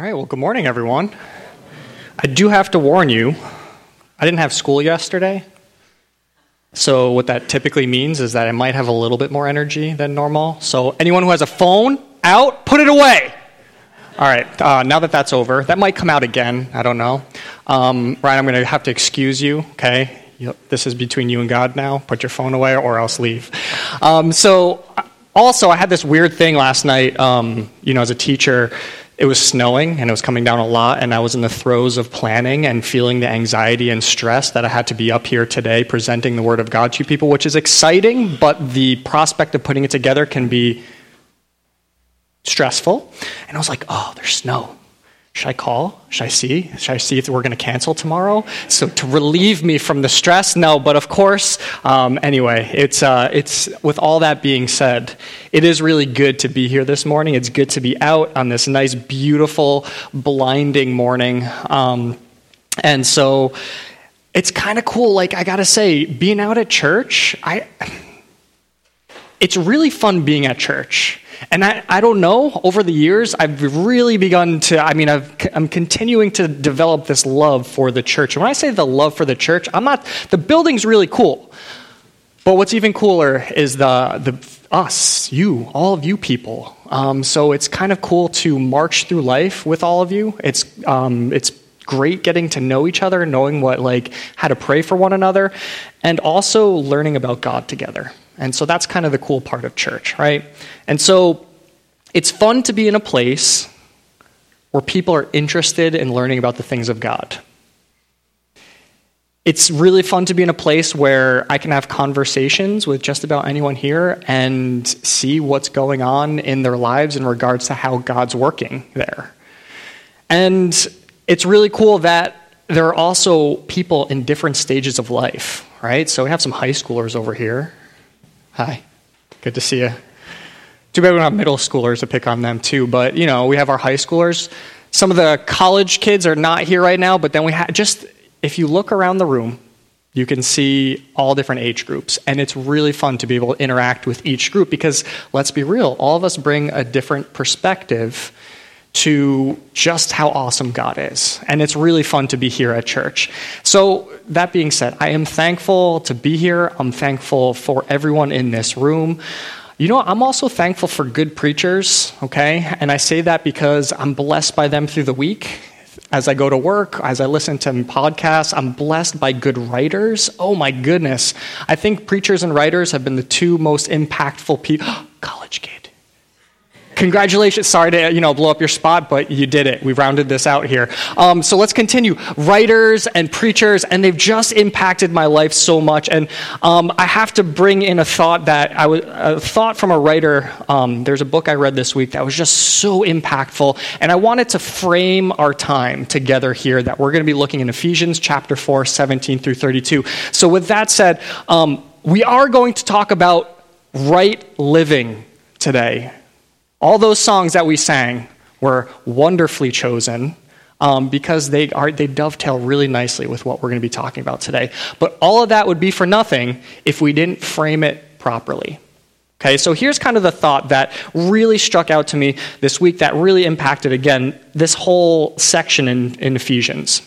All right, well, good morning, everyone. I do have to warn you, I didn't have school yesterday. So what that typically means is that I might have a little bit more energy than normal. So anyone who has a phone out, put it away. All right, now that that's over, that might come out again. I don't know. Ryan, I'm going to have to excuse you, okay? This is between you and God now. Put your phone away or else leave. Also, I had this weird thing last night, as a teacher. It was snowing, and it was coming down a lot, and I was in the throes of planning and feeling the anxiety and stress that I had to be up here today presenting the Word of God to people, which is exciting, but the prospect of putting it together can be stressful. And I was like, oh, there's snow. Should I call? Should I see? Should I see if we're going to cancel tomorrow? So to relieve me from the stress? No, but of course, anyway, it's with all that being said, it is really good to be here this morning. It's good to be out on this nice, beautiful, blinding morning. And so it's kind of cool. Like, I got to say, being out at church, it's really fun being at church. And I don't know, over the years, I've really begun to, I'm continuing to develop this love for the church. And when I say the love for the church, the building's really cool. But what's even cooler is all of you people. So it's kind of cool to march through life with all of you. It's great getting to know each other, knowing how to pray for one another, and also learning about God together. And so that's kind of the cool part of church, right? And so it's fun to be in a place where people are interested in learning about the things of God. It's really fun to be in a place where I can have conversations with just about anyone here and see what's going on in their lives in regards to how God's working there. And it's really cool that there are also people in different stages of life, right? So we have some high schoolers over here. Hi, good to see you. Too bad we don't have middle schoolers to pick on them too, but we have our high schoolers. Some of the college kids are not here right now, but then we have if you look around the room, you can see all different age groups, and it's really fun to be able to interact with each group because, let's be real, all of us bring a different perspective to just how awesome God is. And it's really fun to be here at church. So that being said, I am thankful to be here. I'm thankful for everyone in this room. I'm also thankful for good preachers, okay? And I say that because I'm blessed by them through the week. As I go to work, as I listen to podcasts, I'm blessed by good writers. Oh my goodness. I think preachers and writers have been the two most impactful people. College kid. Congratulations. Sorry to blow up your spot, but you did it. We rounded this out here. So let's continue. Writers and preachers, and they've just impacted my life so much. And I have to bring in a thought from a writer. There's a book I read this week that was just so impactful. And I wanted to frame our time together here that we're going to be looking in Ephesians chapter 4, 17 through 32. So with that said, we are going to talk about right living today. All those songs that we sang were wonderfully chosen because they dovetail really nicely with what we're going to be talking about today. But all of that would be for nothing if we didn't frame it properly. Okay, so here's kind of the thought that really struck out to me this week that really impacted, again, this whole section in Ephesians.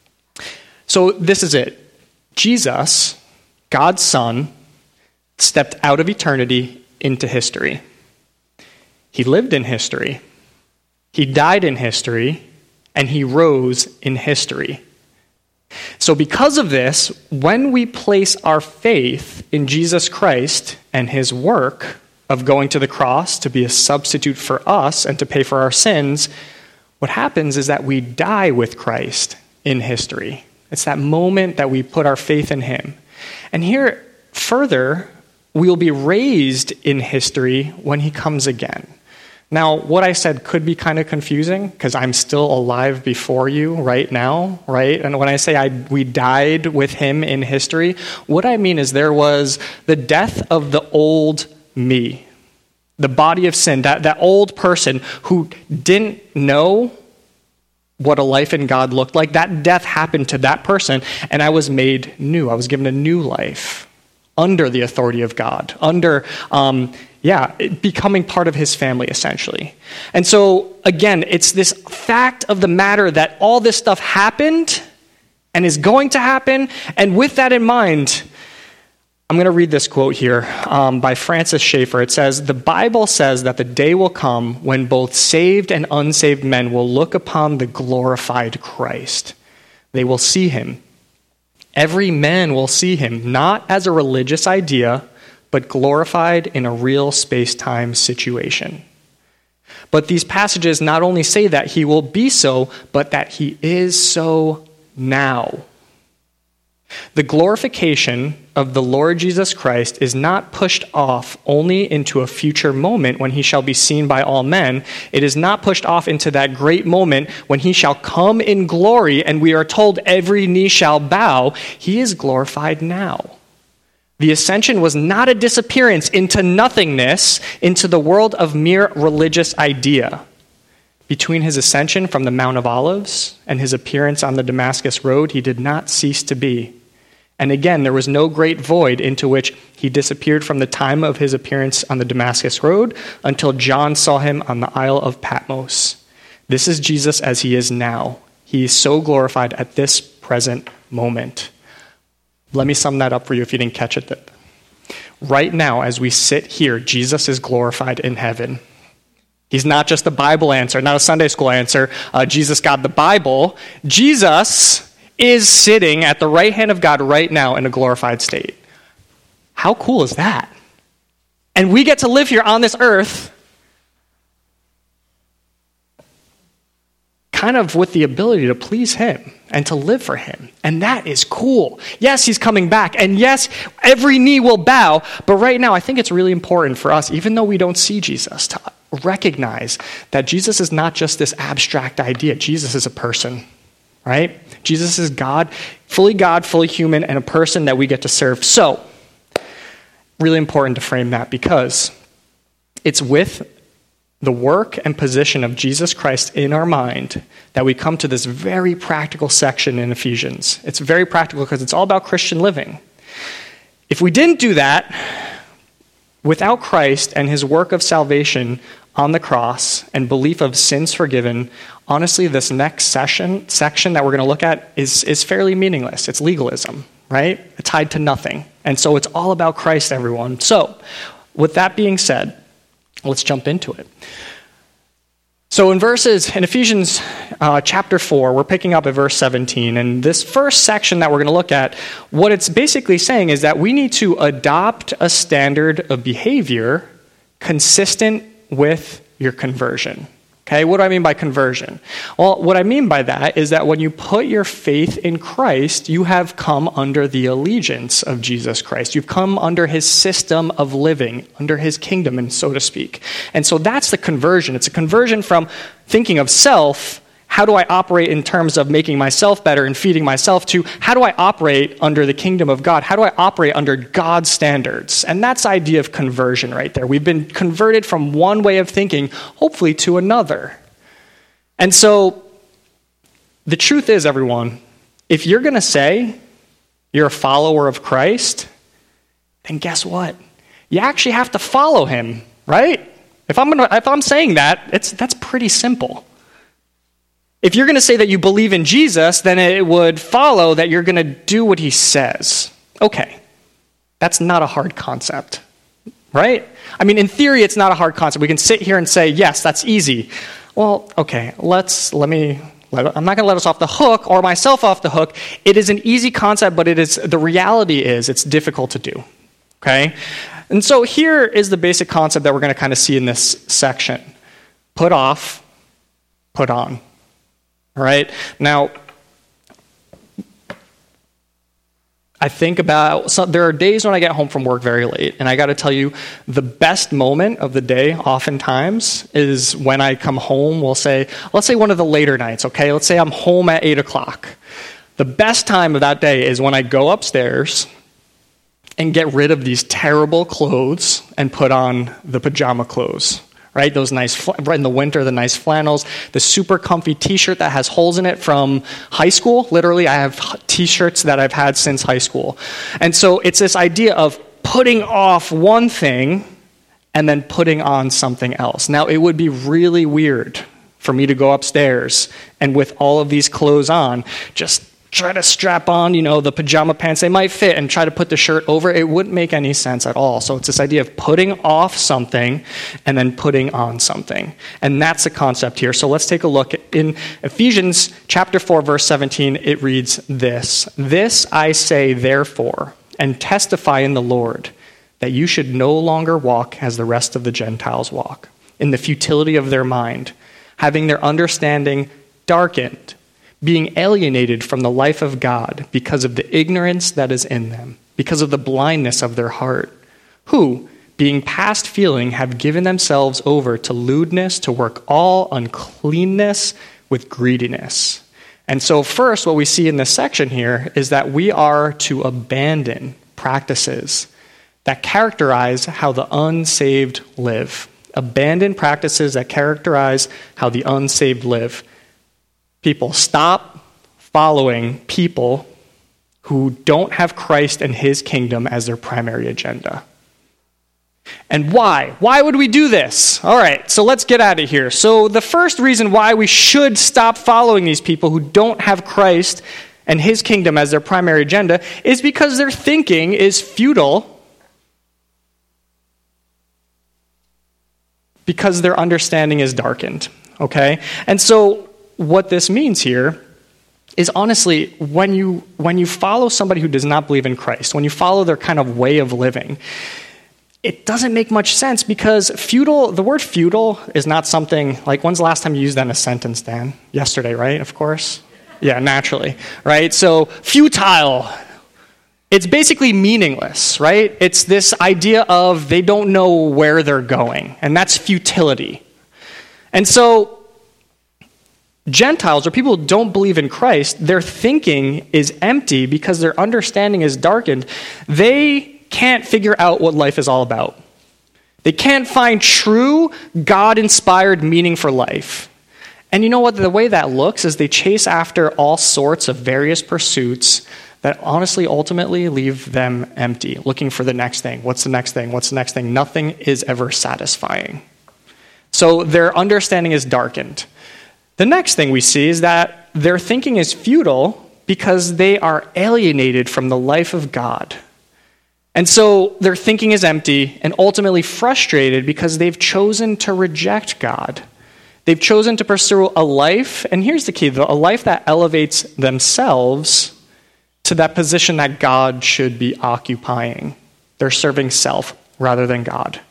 So this is it. Jesus, God's Son, stepped out of eternity into history. He lived in history, he died in history, and he rose in history. So because of this, when we place our faith in Jesus Christ and his work of going to the cross to be a substitute for us and to pay for our sins, what happens is that we die with Christ in history. It's that moment that we put our faith in him. And here, further, we will be raised in history when he comes again. Now, what I said could be kind of confusing because I'm still alive before you right now, right? And when I say we died with him in history, what I mean is there was the death of the old me, the body of sin, that old person who didn't know what a life in God looked like. That death happened to that person, and I was made new. I was given a new life under the authority of God, under becoming part of his family, essentially. And so, again, it's this fact of the matter that all this stuff happened and is going to happen. And with that in mind, I'm going to read this quote here by Francis Schaeffer. It says, "The Bible says that the day will come when both saved and unsaved men will look upon the glorified Christ. They will see him. Every man will see him, not as a religious idea, but glorified in a real space-time situation." But these passages not only say that he will be so, but that he is so now. The glorification of the Lord Jesus Christ is not pushed off only into a future moment when he shall be seen by all men. It is not pushed off into that great moment when he shall come in glory and we are told every knee shall bow. He is glorified now. The ascension was not a disappearance into nothingness, into the world of mere religious idea. Between his ascension from the Mount of Olives and his appearance on the Damascus Road, he did not cease to be. And again, there was no great void into which he disappeared from the time of his appearance on the Damascus Road until John saw him on the Isle of Patmos. This is Jesus as he is now. He is so glorified at this present moment. Let me sum that up for you if you didn't catch it. Right now, as we sit here, Jesus is glorified in heaven. He's not just a Bible answer, not a Sunday school answer. Jesus got the Bible. Jesus is sitting at the right hand of God right now in a glorified state. How cool is that? And we get to live here on this earth kind of with the ability to please him and to live for him. And that is cool. Yes, he's coming back. And yes, every knee will bow. But right now, I think it's really important for us, even though we don't see Jesus, to recognize that Jesus is not just this abstract idea. Jesus is a person, right? Jesus is God, fully human, and a person that we get to serve. So, really important to frame that because it's with the work and position of Jesus Christ in our mind that we come to this very practical section in Ephesians. It's very practical because it's all about Christian living. If we didn't do that, without Christ and his work of salvation on the cross and belief of sins forgiven, honestly, this next section that we're going to look at is fairly meaningless. It's legalism, right? It's tied to nothing. And so it's all about Christ, everyone. So, with that being said, let's jump into it. So in Ephesians chapter 4, we're picking up at verse 17. And this first section that we're going to look at, what it's basically saying is that we need to adopt a standard of behavior consistent with your conversion. Okay, what do I mean by conversion? Well, what I mean by that is that when you put your faith in Christ, you have come under the allegiance of Jesus Christ. You've come under his system of living, under his kingdom, and so to speak. And so that's the conversion. It's a conversion from thinking of self, how do I operate in terms of making myself better and feeding myself, to how do I operate under the kingdom of God? How do I operate under God's standards? And that's the idea of conversion right there. We've been converted from one way of thinking, hopefully, to another. And so the truth is, everyone, if you're going to say you're a follower of Christ, then guess what? You actually have to follow him, right? If I'm saying that, that's pretty simple. If you're going to say that you believe in Jesus, then it would follow that you're going to do what he says. Okay, that's not a hard concept, right? I mean, in theory, it's not a hard concept. We can sit here and say, yes, that's easy. Well, okay, I'm not going to let us off the hook or myself off the hook. It is an easy concept, but the reality is it's difficult to do, okay? And so here is the basic concept that we're going to kind of see in this section. Put off, put on. All right. Now, I think there are days when I get home from work very late, and I got to tell you, the best moment of the day oftentimes is when I come home. Let's say one of the later nights, okay? Let's say I'm home at 8 o'clock. The best time of that day is when I go upstairs and get rid of these terrible clothes and put on the pajama clothes. Right, those nice, right in the winter, the nice flannels, the super comfy t-shirt that has holes in it from high school. Literally, I have t-shirts that I've had since high school. And so it's this idea of putting off one thing and then putting on something else. Now, it would be really weird for me to go upstairs and with all of these clothes on, just try to strap on, the pajama pants. They might fit and try to put the shirt over. It wouldn't make any sense at all. So it's this idea of putting off something and then putting on something. And that's the concept here. So let's take a look. In Ephesians chapter 4, verse 17, it reads this. This I say, therefore, and testify in the Lord, that you should no longer walk as the rest of the Gentiles walk, in the futility of their mind, having their understanding darkened, being alienated from the life of God because of the ignorance that is in them, because of the blindness of their heart, who, being past feeling, have given themselves over to lewdness, to work all uncleanness with greediness. And so first, what we see in this section here is that we are to abandon practices that characterize how the unsaved live. Abandon practices that characterize how the unsaved live. People, stop following people who don't have Christ and his kingdom as their primary agenda. And why? Why would we do this? All right, so let's get out of here. So the first reason why we should stop following these people who don't have Christ and his kingdom as their primary agenda is because their thinking is futile, because their understanding is darkened, okay? And so what this means here is honestly, when you follow somebody who does not believe in Christ, when you follow their kind of way of living, it doesn't make much sense because the word futile is not something, like when's the last time you used that in a sentence, Dan? Yesterday, right? Of course. Yeah, naturally, right? So futile, it's basically meaningless, right? It's this idea of they don't know where they're going, and that's futility. And so Gentiles, or people who don't believe in Christ, their thinking is empty because their understanding is darkened. They can't figure out what life is all about. They can't find true God-inspired meaning for life. And you know what? The way that looks is they chase after all sorts of various pursuits that honestly ultimately leave them empty, looking for the next thing. What's the next thing? What's the next thing? Nothing is ever satisfying. So their understanding is darkened. The next thing we see is that their thinking is futile because they are alienated from the life of God. And so their thinking is empty and ultimately frustrated because they've chosen to reject God. They've chosen to pursue a life, and here's the key, a life that elevates themselves to that position that God should be occupying. They're serving self rather than God.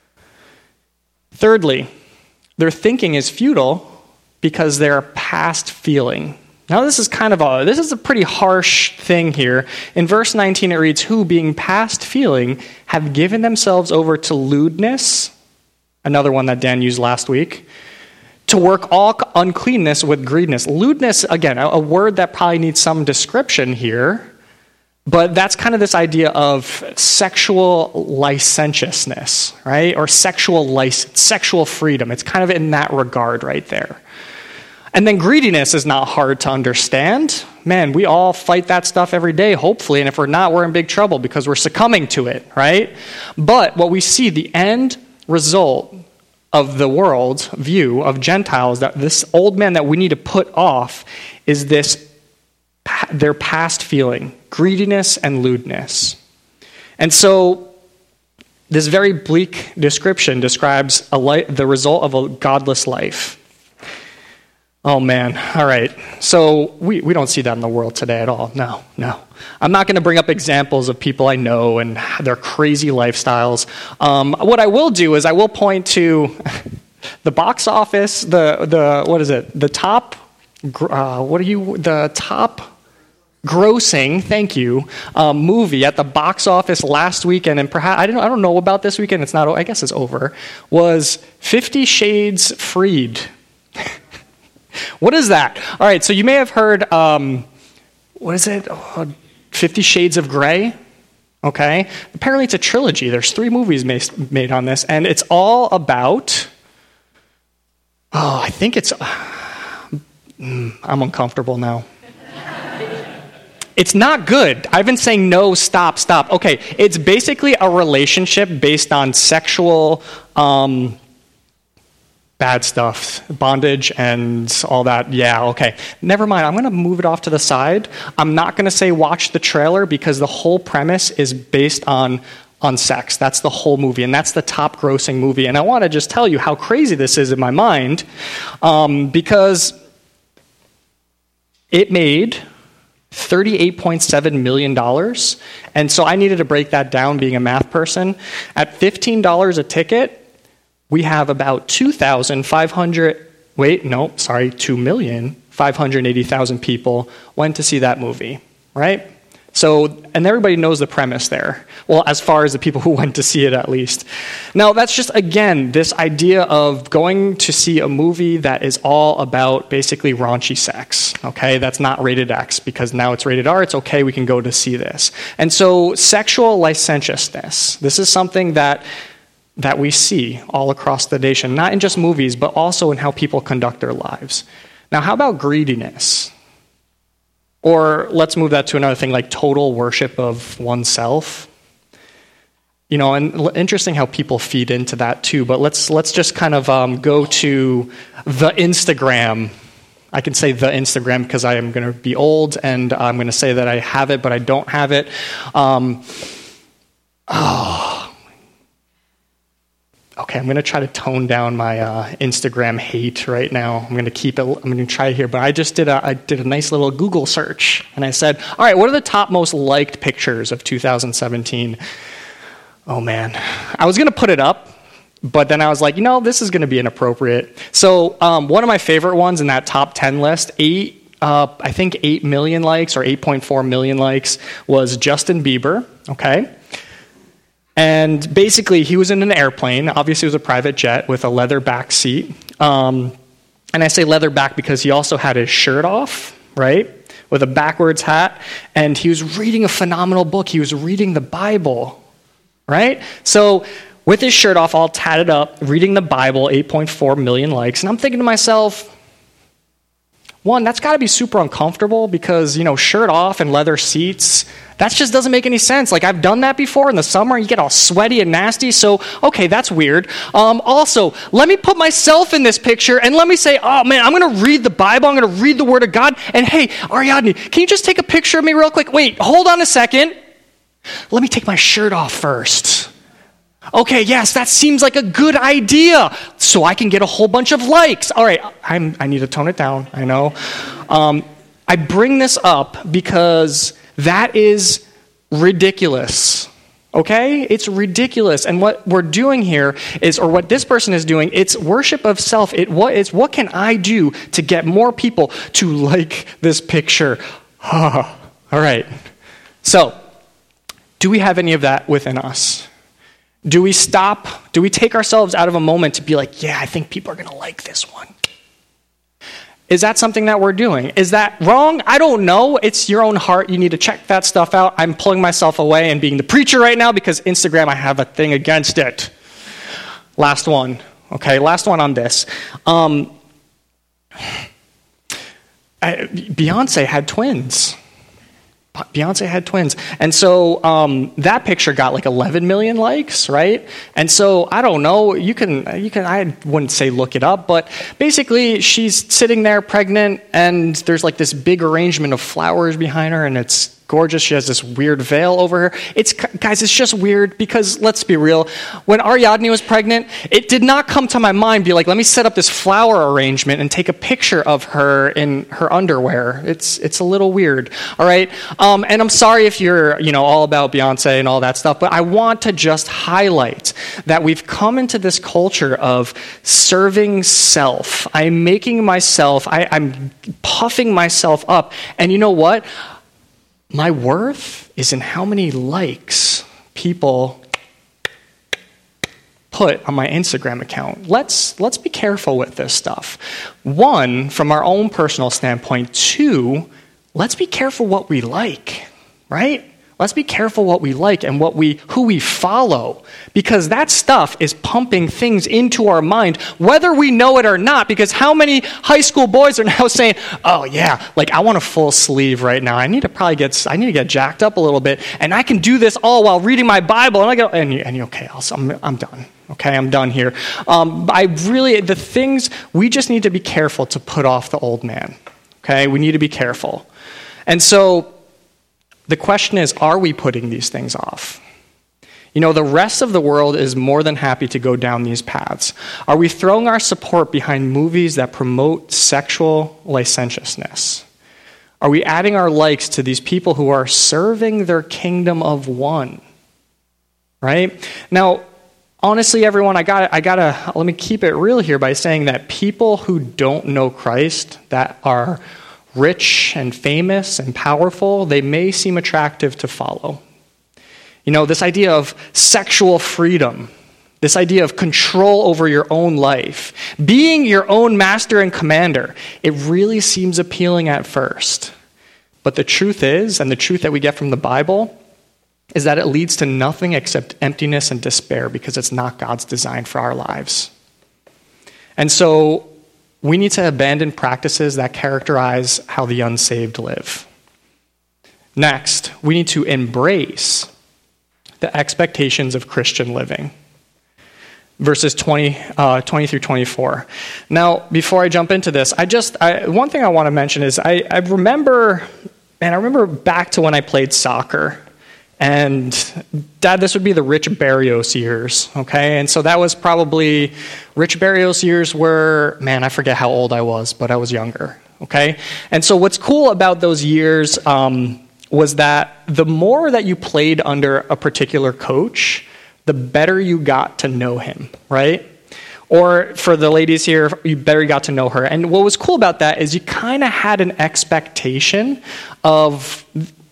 Thirdly, their thinking is futile because they're past feeling. Now this is a pretty harsh thing here. In verse 19 it reads, who being past feeling have given themselves over to lewdness, another one that Dan used last week, to work all uncleanness with greediness. Lewdness, again, a word that probably needs some description here, but that's kind of this idea of sexual licentiousness, right? Or sexual freedom. It's kind of in that regard right there. And then greediness is not hard to understand. Man, we all fight that stuff every day, hopefully, and if we're not, we're in big trouble because we're succumbing to it, right? But what we see, the end result of the world's view of Gentiles, that this old man that we need to put off, is their past feeling, greediness and lewdness. And so this very bleak description describes the result of a godless life. Oh man, all right. So we don't see that in the world today at all. No. I'm not going to bring up examples of people I know and their crazy lifestyles. What I will do is I will point to the box office, the top grossing, thank you, movie at the box office last weekend, and perhaps I don't know about this weekend. It's not. I guess it's over. Was 50 Shades Freed. What is that? All right, so you may have heard, what is it? 50 Shades of Grey? Okay. Apparently it's a trilogy. There's 3 movies made on this, and it's all about, I think it's, I'm uncomfortable now. It's not good. I've been saying no, stop. Okay, it's basically a relationship based on sexual bad stuff, bondage and all that. Yeah, okay. Never mind. I'm going to move it off to the side. I'm not going to say watch the trailer because the whole premise is based on sex. That's the whole movie, and that's the top grossing movie. And I want to just tell you how crazy this is in my mind because it made $38.7 million. And so I needed to break that down being a math person. At $15 a ticket, we have about 2,580,000 people went to see that movie, right? So, and everybody knows the premise there. Well, as far as the people who went to see it, at least. Now, that's just, again, this idea of going to see a movie that is all about basically raunchy sex, okay? That's not rated X, because now it's rated R. It's okay, we can go to see this. And so, sexual licentiousness, this is something that we see all across the nation, not in just movies, but also in how people conduct their lives. Now, how about greediness? Or let's move that to another thing, like total worship of oneself. You know, and interesting how people feed into that too. But let's just kind of go to the Instagram. I can say the Instagram because I am going to be old, and I'm going to say that I have it, but I don't have it. Okay, I'm going to try to tone down my Instagram hate right now. I'm going to keep it. I'm going to try it here. But I just did a nice little Google search, and I said, all right, what are the top most liked pictures of 2017? Oh man, I was going to put it up, but then I was like, this is going to be inappropriate. So one of my favorite ones in that top 10 list, I think 8 million likes or 8.4 million likes, was Justin Bieber. Okay. And basically, he was in an airplane. Obviously, it was a private jet with a leather back seat. And I say leather back because he also had his shirt off, right, with a backwards hat. And he was reading a phenomenal book. He was reading the Bible, right? So with his shirt off, all tatted up, reading the Bible, 8.4 million likes. And I'm thinking to myself, one, that's got to be super uncomfortable because, shirt off and leather seats, that just doesn't make any sense. Like, I've done that before in the summer. You get all sweaty and nasty. So, okay, that's weird. Also, let me put myself in this picture and let me say, oh, man, I'm going to read the Bible. I'm going to read the Word of God. And, hey, Ariadne, can you just take a picture of me real quick? Wait, hold on a second. Let me take my shirt off first. Okay, yes, that seems like a good idea, so I can get a whole bunch of likes. All right, I need to tone it down, I know. I bring this up because that is ridiculous, okay? It's ridiculous, and what we're doing here is, or what this person is doing, it's worship of self. What can I do to get more people to like this picture? All right, so do we have any of that within us? Do we take ourselves out of a moment to be like, yeah, I think people are going to like this one? Is that something that we're doing? Is that wrong? I don't know. It's your own heart. You need to check that stuff out. I'm pulling myself away and being the preacher right now because Instagram, I have a thing against it. Last one. Okay, last one on this. Beyonce had twins. And so that picture got like 11 million likes, right? And so I don't know, I wouldn't say look it up, but basically she's sitting there pregnant and there's like this big arrangement of flowers behind her and it's gorgeous. She has this weird veil over her. Guys, it's just weird because let's be real. When Ariadne was pregnant, it did not come to my mind, be like, let me set up this flower arrangement and take a picture of her in her underwear. It's a little weird, all right? And I'm sorry if you're, all about Beyonce and all that stuff, but I want to just highlight that we've come into this culture of serving self. I'm making myself, I'm puffing myself up. And you know what? My worth is in how many likes people put on my Instagram account. Let's be careful with this stuff. One, from our own personal standpoint. Two, let's be careful what we like, right? Let's be careful what we like and who we follow, because that stuff is pumping things into our mind, whether we know it or not. Because how many high school boys are now saying, "Oh yeah, like I want a full sleeve right now. I need to get jacked up a little bit, and I can do this all while reading my Bible." And I go, "And you okay? I'm done. Okay, I'm done here." The things we just need to be careful to put off the old man. Okay, we need to be careful, and so. The question is, are we putting these things off? The rest of the world is more than happy to go down these paths. Are we throwing our support behind movies that promote sexual licentiousness? Are we adding our likes to these people who are serving their kingdom of one? Right? Now, honestly, everyone, I gotta let me keep it real here by saying that people who don't know Christ, that are rich and famous and powerful, they may seem attractive to follow. This idea of sexual freedom, this idea of control over your own life, being your own master and commander, it really seems appealing at first. But the truth is, and the truth that we get from the Bible, is that it leads to nothing except emptiness and despair, because it's not God's design for our lives. And so, we need to abandon practices that characterize how the unsaved live. Next, we need to embrace the expectations of Christian living. Verses 20 through 24. Now, before I jump into this, one thing I want to mention is I remember back to when I played soccer. And Dad, this would be the Rich Barrios years, okay? And so that was probably, Rich Barrios years were, I forget how old I was, but I was younger, okay? And so what's cool about those years was that the more that you played under a particular coach, the better you got to know him, right? Or for the ladies here, you better got to know her. And what was cool about that is you kind of had an expectation of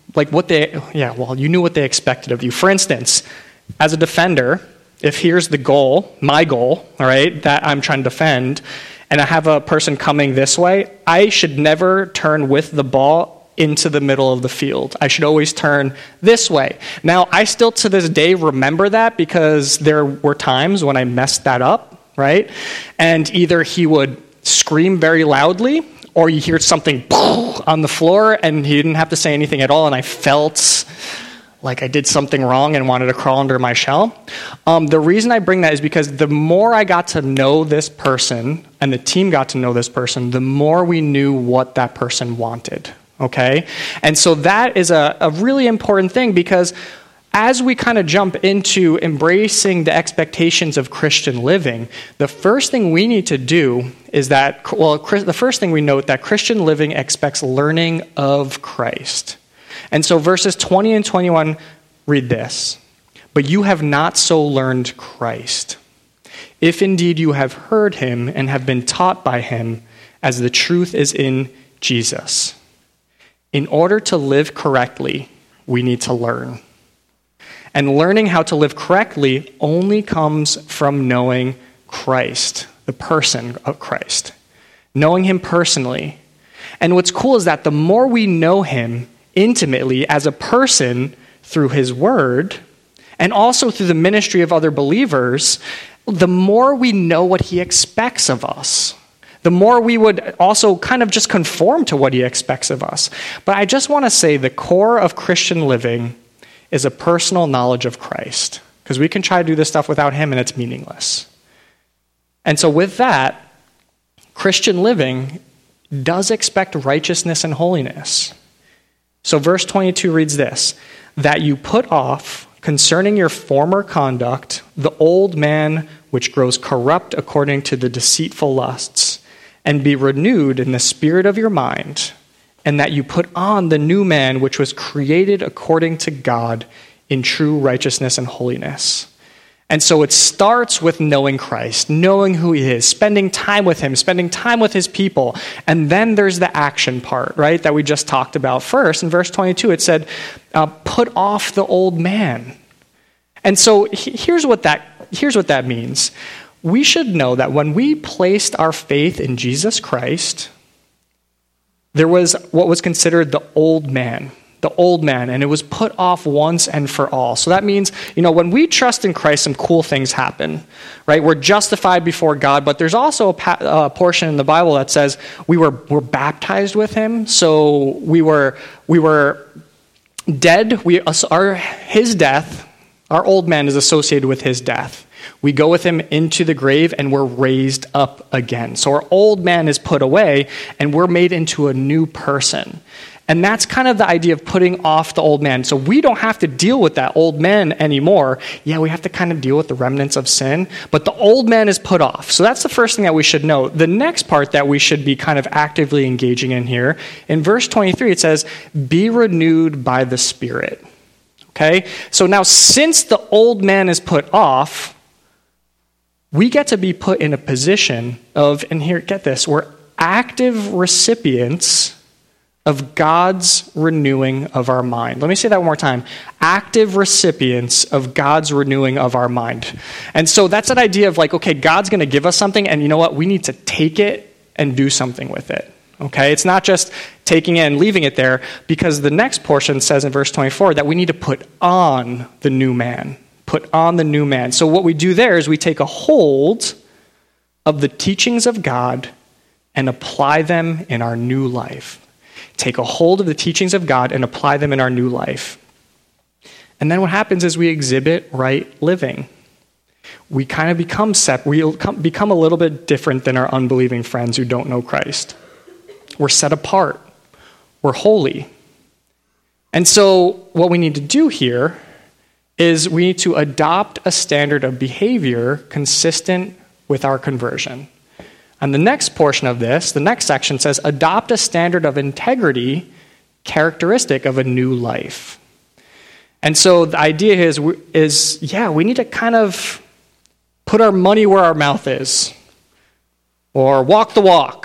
you knew what they expected of you. For instance, as a defender, if here's the goal, my goal, all right, that I'm trying to defend, and I have a person coming this way, I should never turn with the ball into the middle of the field. I should always turn this way. Now, I still to this day remember that, because there were times when I messed that up, right? And either he would scream very loudly, or you hear something on the floor and he didn't have to say anything at all, and I felt like I did something wrong and wanted to crawl under my shell. The reason I bring that is because the more I got to know this person and the team got to know this person, the more we knew what that person wanted, okay? And so that is a really important thing, because as we kind of jump into embracing the expectations of Christian living, the first thing we need to do is the first thing we note that Christian living expects learning of Christ. And so verses 20 and 21 read this: "But you have not so learned Christ, if indeed you have heard him and have been taught by him, as the truth is in Jesus." In order to live correctly, we need to learn. And learning how to live correctly only comes from knowing Christ, the person of Christ, knowing him personally. And what's cool is that the more we know him intimately as a person through his word, and also through the ministry of other believers, the more we know what he expects of us, the more we would also kind of just conform to what he expects of us. But I just want to say the core of Christian living is a personal knowledge of Christ, because we can try to do this stuff without him and it's meaningless. And so with that, Christian living does expect righteousness and holiness. So verse 22 reads this: "That you put off concerning your former conduct the old man which grows corrupt according to the deceitful lusts, and be renewed in the spirit of your mind, and that you put on the new man which was created according to God in true righteousness and holiness." And so it starts with knowing Christ, knowing who he is, spending time with him, spending time with his people. And then there's the action part, right, that we just talked about first. In verse 22, it said, put off the old man. And so here's what that means. We should know that when we placed our faith in Jesus Christ, there was what was considered the old man, the old man, and it was put off once and for all. So that means, when we trust in Christ, some cool things happen, right? We're justified before God, but there's also a portion in the Bible that says we're baptized with him. So we were dead. His death, our old man is associated with his death. We go with him into the grave and we're raised up again. So our old man is put away and we're made into a new person. And that's kind of the idea of putting off the old man. So we don't have to deal with that old man anymore. Yeah, we have to kind of deal with the remnants of sin, but the old man is put off. So that's the first thing that we should know. The next part that we should be kind of actively engaging in here, in verse 23, it says, be renewed by the Spirit. Okay? So now since the old man is put off, we get to be put in a position of, and here, get this, we're active recipients of God's renewing of our mind. Let me say that one more time. Active recipients of God's renewing of our mind. And so that's that idea of like, okay, God's going to give us something, and you know what? We need to take it and do something with it. Okay? It's not just taking it and leaving it there, because the next portion says in verse 24 that we need to put on the new man. Put on the new man. So what we do there is we take a hold of the teachings of God and apply them in our new life. Take a hold of the teachings of God and apply them in our new life. And then what happens is we exhibit right living. We kind of become become a little bit different than our unbelieving friends who don't know Christ. We're set apart. We're holy. And so what we need to do here is we need to adopt a standard of behavior consistent with our conversion. And the next portion of this, the next section says, adopt a standard of integrity characteristic of a new life. And so the idea is we need to kind of put our money where our mouth is, or walk the walk,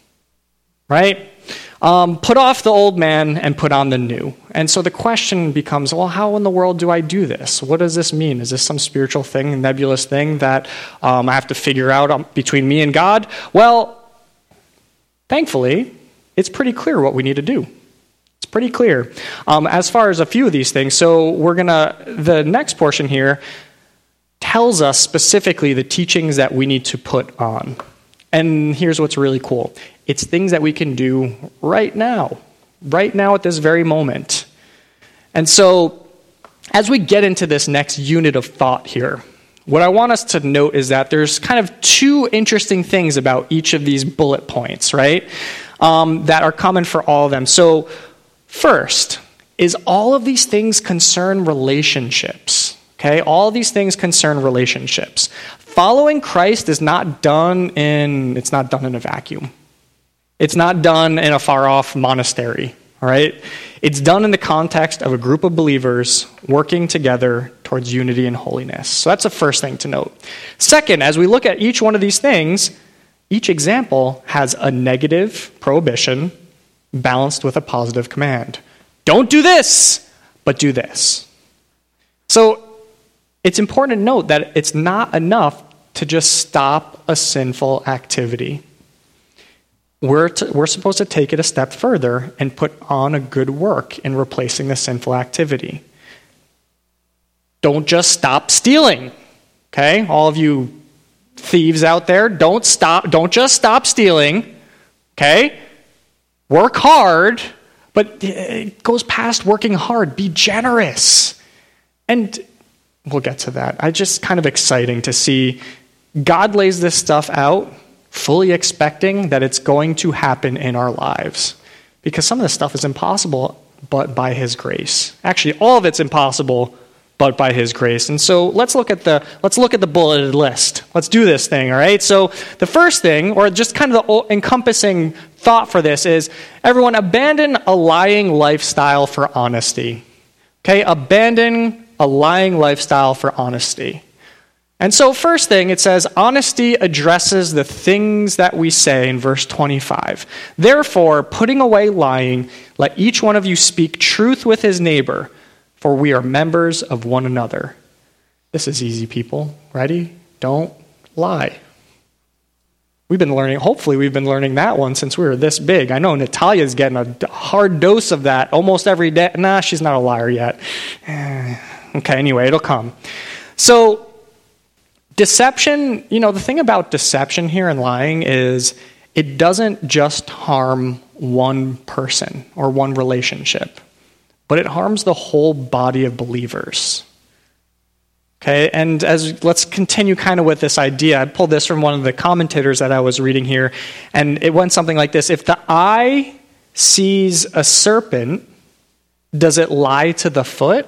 right? Put off the old man and put on the new. And so the question becomes, well, how in the world do I do this? What does this mean? Is this some spiritual thing, a nebulous thing that I have to figure out between me and God? Well, thankfully, it's pretty clear what we need to do. It's pretty clear. As far as a few of these things, so the next portion here tells us specifically the teachings that we need to put on. And here's what's really cool. It's things that we can do right now at this very moment. And so as we get into this next unit of thought here, what I want us to note is that there's kind of two interesting things about each of these bullet points, right, that are common for all of them. So first, is all of these things concern relationships? Okay, all these things concern relationships. Following Christ is not done in a vacuum. It's not done in a far-off monastery, all right? It's done in the context of a group of believers working together towards unity and holiness. So that's the first thing to note. Second, as we look at each one of these things, each example has a negative prohibition balanced with a positive command. Don't do this, but do this. So it's important to note that it's not enough to just stop a sinful activity. We're supposed to take it a step further and put on a good work in replacing the sinful activity. Don't just stop stealing. Okay? All of you thieves out there, don't just stop stealing. Okay? Work hard, but it goes past working hard. Be generous. And we'll get to that. It's just kind of exciting to see God lays this stuff out fully expecting that it's going to happen in our lives. Because some of this stuff is impossible but by his grace. Actually, all of it's impossible but by his grace. And so let's look at the bulleted list. Let's do this thing, all right? So the first thing, or just kind of the encompassing thought for this is, everyone abandon a lying lifestyle for honesty. Okay, abandon a lying lifestyle for honesty. And so first thing, it says, honesty addresses the things that we say in verse 25. Therefore, putting away lying, let each one of you speak truth with his neighbor, for we are members of one another. This is easy, people. Ready? Don't lie. Hopefully we've been learning that one since we were this big. I know Natalia's getting a hard dose of that almost every day. Nah, she's not a liar yet. Okay, anyway, it'll come. So deception, the thing about deception here and lying is it doesn't just harm one person or one relationship, but it harms the whole body of believers. Okay, and let's continue kind of with this idea. I pulled this from one of the commentators that I was reading here, and it went something like this. If the eye sees a serpent, does it lie to the foot?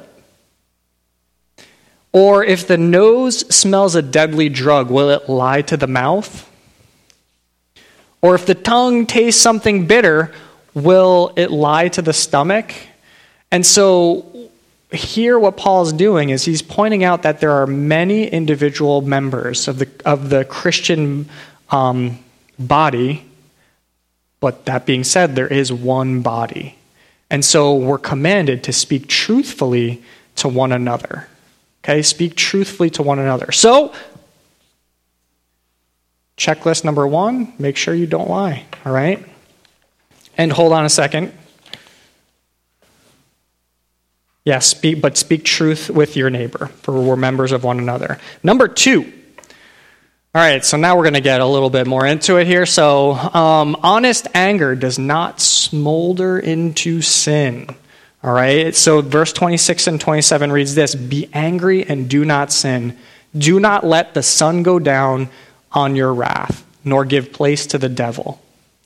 Or if the nose smells a deadly drug, will it lie to the mouth? Or if the tongue tastes something bitter, will it lie to the stomach? And so here what Paul's doing is he's pointing out that there are many individual members of the Christian body, but that being said, there is one body. And so we're commanded to speak truthfully to one another. Okay, speak truthfully to one another. So, checklist number 1, make sure you don't lie, all right? And hold on a second. Yes, speak truth with your neighbor, for we're members of one another. Number 2. All right, so now we're going to get a little bit more into it here. So, honest anger does not smolder into sin. All right, so verse 26 and 27 reads this: Be angry and do not sin. Do not let the sun go down on your wrath, nor give place to the devil.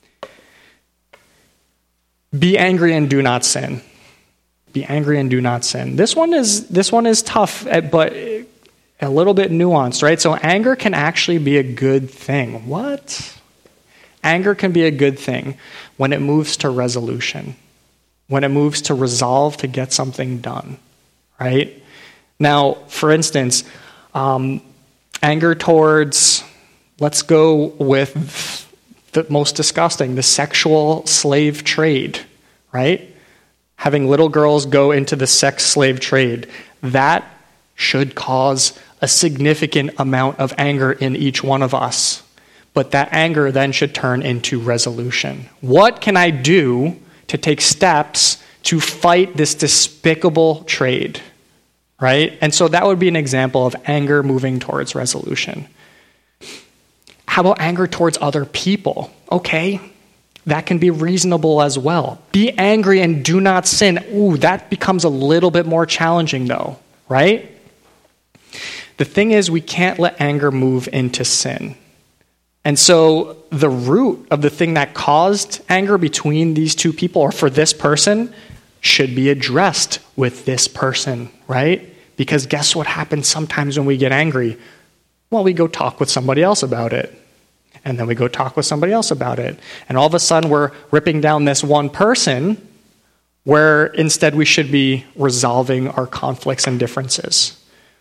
Be angry and do not sin. Be angry and do not sin. This one is tough, but a little bit nuanced, right? So anger can actually be a good thing. What? Anger can be a good thing when it moves to resolution, when it moves to resolve to get something done, right? Now, for instance, anger towards, let's go with the most disgusting, the sexual slave trade, right? Having little girls go into the sex slave trade, that should cause a significant amount of anger in each one of us. But that anger then should turn into resolution. What can I do to take steps to fight this despicable trade, right? And so that would be an example of anger moving towards resolution. How about anger towards other people? Okay, that can be reasonable as well. Be angry and do not sin. Ooh, that becomes a little bit more challenging though, right? The thing is, we can't let anger move into sin. And so the root of the thing that caused anger between these two people, or for this person, should be addressed with this person, right? Because guess what happens sometimes when we get angry? Well, we go talk with somebody else about it. And then we go talk with somebody else about it. And all of a sudden we're ripping down this one person where instead we should be resolving our conflicts and differences.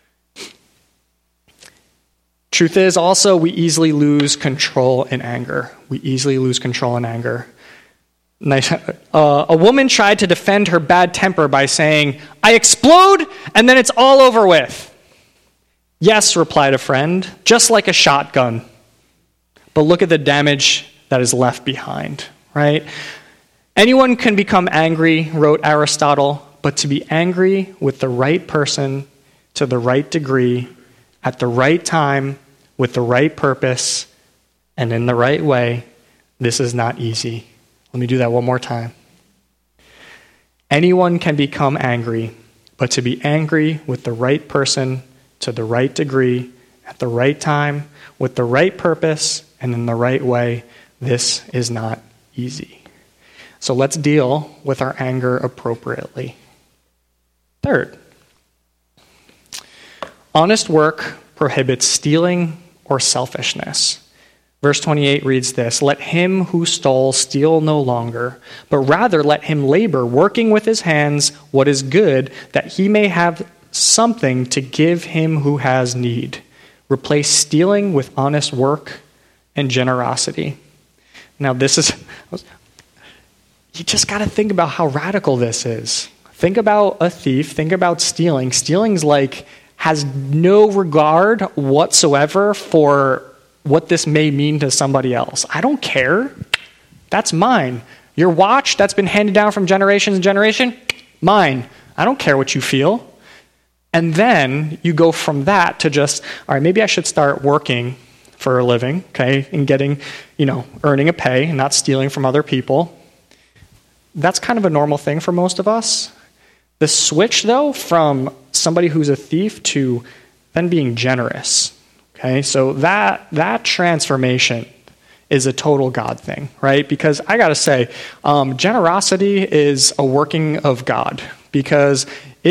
Truth is also we easily lose control in anger. We easily lose control in anger. A woman tried to defend her bad temper by saying, "I explode and then it's all over with." "Yes," replied a friend, "just like a shotgun. But look at the damage that is left behind," right? Anyone can become angry, wrote Aristotle, but to be angry with the right person to the right degree, at the right time, with the right purpose, and in the right way, this is not easy. Let me do that one more time. Anyone can become angry, but to be angry with the right person to the right degree, at the right time, with the right purpose, and in the right way, this is not easy. So let's deal with our anger appropriately. Third, honest work prohibits stealing or selfishness. Verse 28 reads this: "Let him who stole steal no longer, but rather let him labor, working with his hands what is good, that he may have something to give him who has need." Replace stealing with honest work and generosity. Now this is, you just got to think about how radical this is. Think about a thief, think about stealing. Stealing's like, has no regard whatsoever for what this may mean to somebody else. I don't care. That's mine. Your watch that's been handed down from generation to generation, mine. I don't care what you feel. And then you go from that to just, all right, maybe I should start working for a living, okay, and getting, earning a pay and not stealing from other people. That's kind of a normal thing for most of us. The switch, though, from somebody who's a thief to then being generous, okay, so that transformation is a total God thing, right? Because I got to say, generosity is a working of God because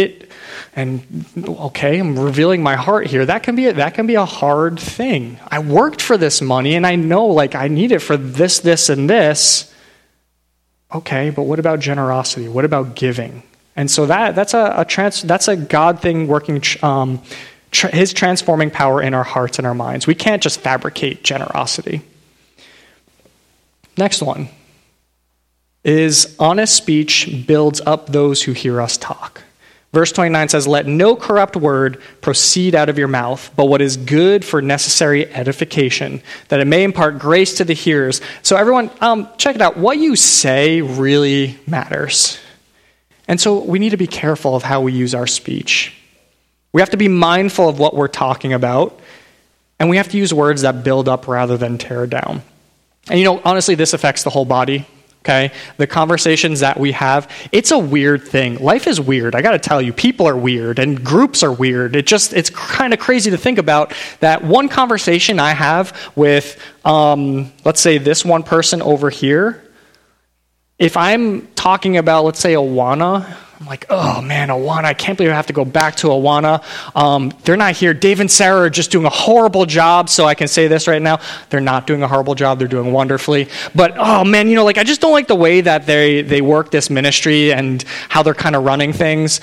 I'm revealing my heart here. That can be a hard thing. I worked for this money and I know I need it for this, and this. Okay, but what about generosity? What about giving? And so that's a God thing working, his transforming power in our hearts and our minds. We can't just fabricate generosity. Next one is honest speech builds up those who hear us talk. Verse 29 says, let no corrupt word proceed out of your mouth, but what is good for necessary edification, that it may impart grace to the hearers. So everyone, check it out. What you say really matters. And so we need to be careful of how we use our speech. We have to be mindful of what we're talking about, and we have to use words that build up rather than tear down. And honestly, this affects the whole body. Okay, the conversations that we have, it's a weird thing. Life is weird. I got to tell you, people are weird and groups are weird. It's kind of crazy to think about that one conversation I have with, let's say this one person over here. If I'm talking about, let's say Awana, I'm like, oh man, Awana, I can't believe I have to go back to Awana. They're not here. Dave and Sarah are just doing a horrible job, so I can say this right now. They're not doing a horrible job. They're doing wonderfully. But, oh man, I just don't like the way that they work this ministry and how they're kind of running things.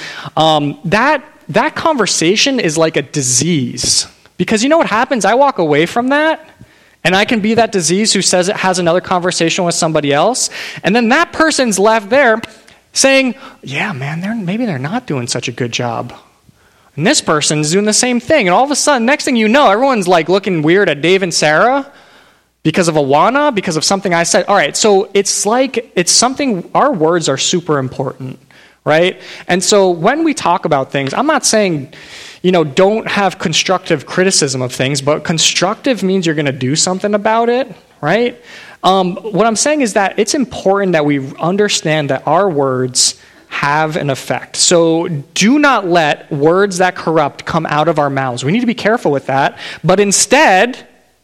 That conversation is like a disease. Because you know what happens? I walk away from that, and I can be that disease who says it has another conversation with somebody else, and then that person's left there saying, yeah, man, maybe they're not doing such a good job. And this person's doing the same thing. And all of a sudden, next thing you know, everyone's looking weird at Dave and Sarah because of Awana, because of something I said. All right, so it's something, our words are super important, right? And so when we talk about things, I'm not saying, don't have constructive criticism of things, but constructive means you're going to do something about it, right? What I'm saying is that it's important that we understand that our words have an effect. So do not let words that corrupt come out of our mouths. We need to be careful with that. But instead,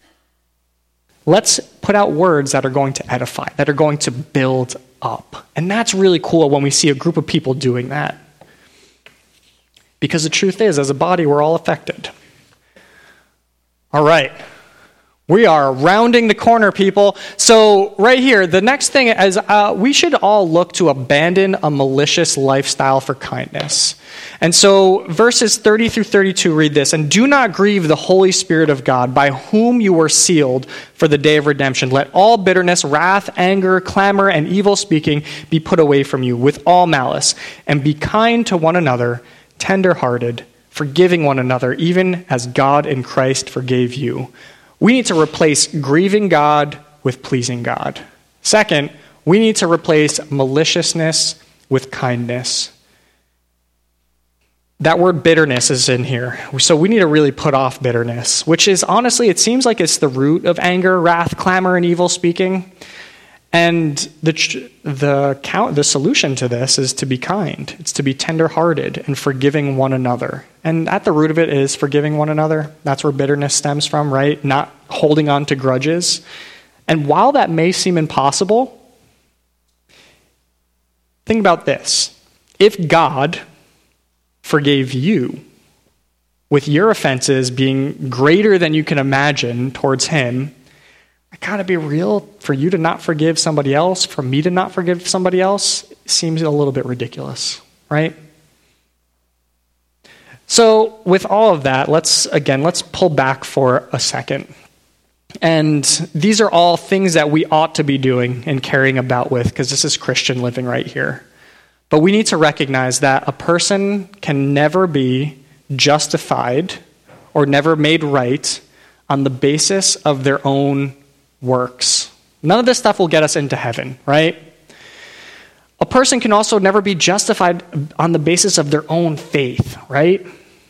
let's put out words that are going to edify, that are going to build up. And that's really cool when we see a group of people doing that. Because the truth is, as a body, we're all affected. All right. We are rounding the corner, people. So right here, the next thing is we should all look to abandon a malicious lifestyle for kindness. And so verses 30 through 32 read this, and do not grieve the Holy Spirit of God, by whom you were sealed for the day of redemption. Let all bitterness, wrath, anger, clamor, and evil speaking be put away from you with all malice, and be kind to one another, tender-hearted, forgiving one another, even as God in Christ forgave you. We need to replace grieving God with pleasing God. Second, we need to replace maliciousness with kindness. That word bitterness is in here. So we need to really put off bitterness, which is honestly, it seems like it's the root of anger, wrath, clamor, and evil speaking. And the solution to this is to be kind. It's to be tender-hearted and forgiving one another. And at the root of it is forgiving one another. That's where bitterness stems from, right? Not holding on to grudges. And while that may seem impossible, think about this. If God forgave you with your offenses being greater than you can imagine towards him, I gotta be real, for you to not forgive somebody else, for me to not forgive somebody else, seems a little bit ridiculous, right? So with all of that, let's pull back for a second. And these are all things that we ought to be doing and caring about with, because this is Christian living right here. But we need to recognize that a person can never be justified or never made right on the basis of their own works. None of this stuff will get us into heaven, right? A person can also never be justified on the basis of their own faith, right?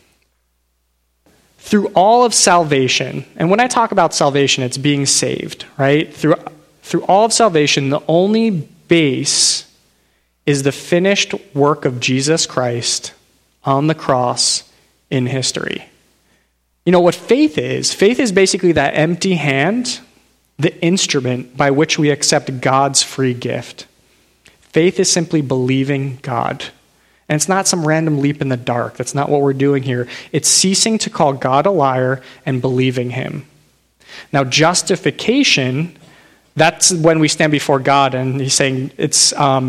Through all of salvation, and when I talk about salvation, it's being saved, right? Through all of salvation, the only base is the finished work of Jesus Christ on the cross in history. You know what faith is? Faith is basically that empty hand, the instrument by which we accept God's free gift. Faith is simply believing God. And it's not some random leap in the dark. That's not what we're doing here. It's ceasing to call God a liar and believing him. Now, justification, that's when we stand before God and he's saying it's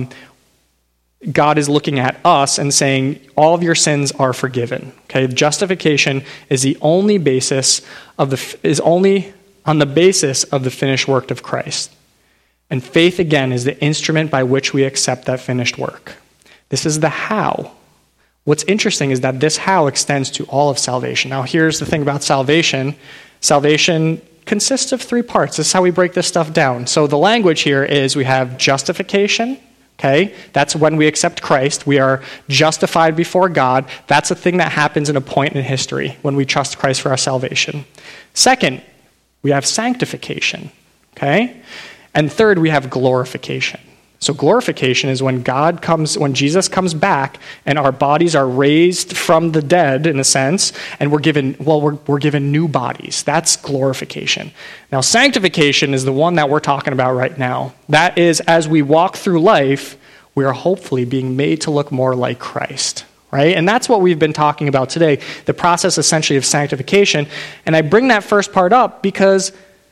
God is looking at us and saying all of your sins are forgiven. Okay, justification is the only basis is only on the basis of the finished work of Christ. And faith, again, is the instrument by which we accept that finished work. This is the how. What's interesting is that this how extends to all of salvation. Now, here's the thing about salvation. Salvation consists of 3 parts. This is how we break this stuff down. So the language here is we have justification. Okay, that's when we accept Christ. We are justified before God. That's a thing that happens in a point in history when we trust Christ for our salvation. Second, we have sanctification. Okay, and third, we have glorification. So glorification is when Jesus comes back and our bodies are raised from the dead, in a sense, and we're given new bodies. That's glorification. Now, sanctification is the one that we're talking about right now. That is, as we walk through life, we are hopefully being made to look more like Christ, right? And that's what we've been talking about today, the process essentially of sanctification. And I bring that first part up because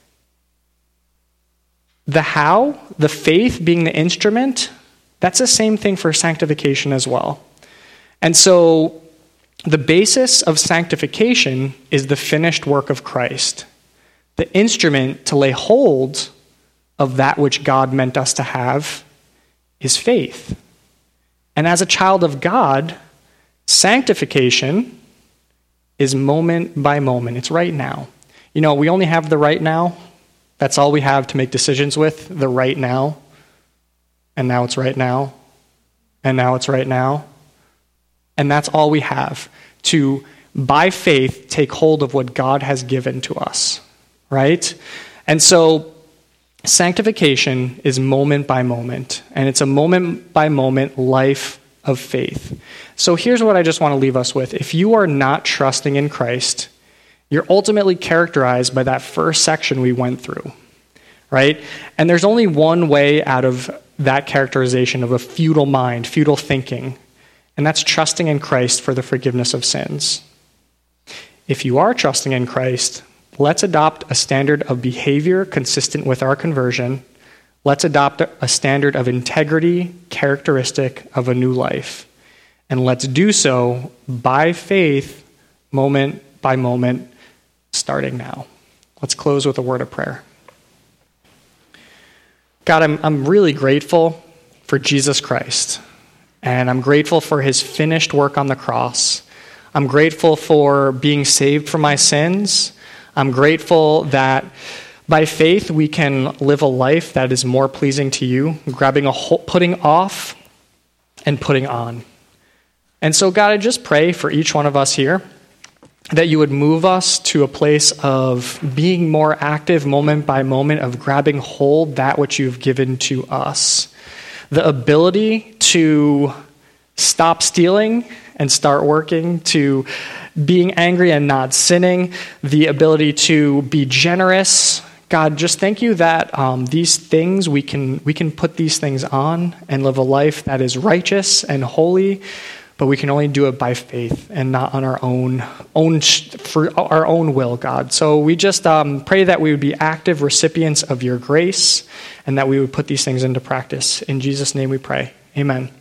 the how, the faith being the instrument, that's the same thing for sanctification as well. And so the basis of sanctification is the finished work of Christ, the instrument to lay hold of that which God meant us to have is faith. And as a child of God, sanctification is moment by moment. It's right now. You know, we only have the right now. That's all we have to make decisions with, the right now. And now it's right now. And now it's right now. And that's all we have to, by faith, take hold of what God has given to us, right? And so sanctification is moment by moment, and it's a moment by moment life of faith. So here's what I just want to leave us with. If you are not trusting in Christ, you're ultimately characterized by that first section we went through, right? And there's only one way out of that characterization of a futile mind, futile thinking, and that's trusting in Christ for the forgiveness of sins. If you are trusting in Christ, let's adopt a standard of behavior consistent with our conversion. Let's adopt a standard of integrity characteristic of a new life. And let's do so by faith, moment by moment, starting now. Let's close with a word of prayer. God, I'm really grateful for Jesus Christ. And I'm grateful for his finished work on the cross. I'm grateful for being saved from my sins. I'm grateful that by faith we can live a life that is more pleasing to you, putting off and putting on. And so, God, I just pray for each one of us here that you would move us to a place of being more active moment by moment, of grabbing hold that which you've given to us. The ability to stop stealing and start working, to being angry and not sinning, the ability to be generous. God, just thank you that these things, we can put these things on and live a life that is righteous and holy, but we can only do it by faith and not on our own for our own will, God. So we just pray that we would be active recipients of your grace and that we would put these things into practice. In Jesus' name we pray. Amen.